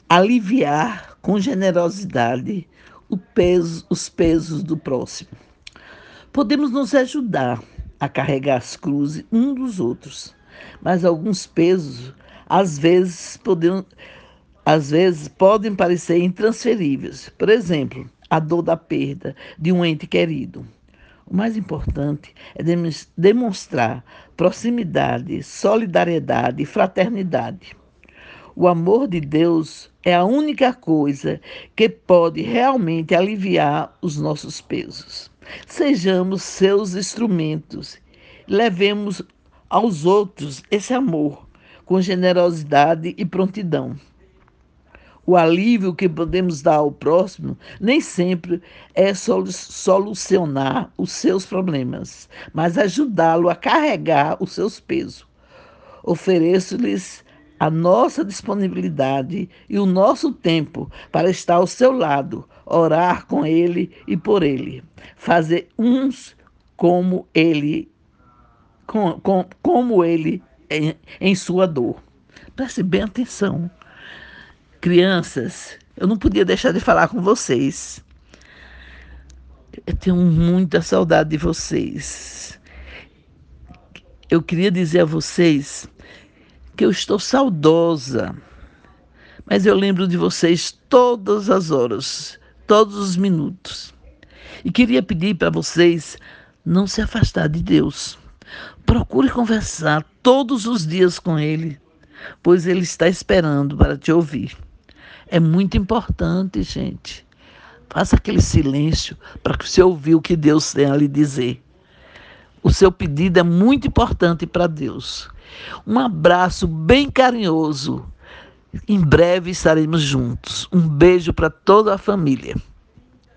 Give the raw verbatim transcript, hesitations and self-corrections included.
aliviar com generosidade o peso, os pesos do próximo. Podemos nos ajudar a carregar as cruzes um dos outros, mas alguns pesos, às vezes, podem, às vezes, podem parecer intransferíveis. Por exemplo, a dor da perda de um ente querido. O mais importante é demonstrar proximidade, solidariedade e fraternidade. O amor de Deus é a única coisa que pode realmente aliviar os nossos pesos. Sejamos seus instrumentos, levemos aos outros esse amor com generosidade e prontidão. O alívio que podemos dar ao próximo nem sempre é solucionar os seus problemas, mas ajudá-lo a carregar os seus pesos. Ofereço-lhes a nossa disponibilidade e o nosso tempo para estar ao seu lado, orar com ele e por ele, fazer uns como ele, com, com, como ele em, em sua dor. Preste bem atenção. Crianças, eu não podia deixar de falar com vocês. Eu tenho muita saudade de vocês. Eu queria dizer a vocês que eu estou saudosa, mas eu lembro de vocês todas as horas, todos os minutos. E queria pedir para vocês não se afastar de Deus. Procure conversar todos os dias com Ele, pois Ele está esperando para te ouvir. É muito importante, gente. Faça aquele silêncio para que você ouvir o que Deus tem a lhe dizer. O seu pedido é muito importante para Deus. Um abraço bem carinhoso. Em breve estaremos juntos. Um beijo para toda a família.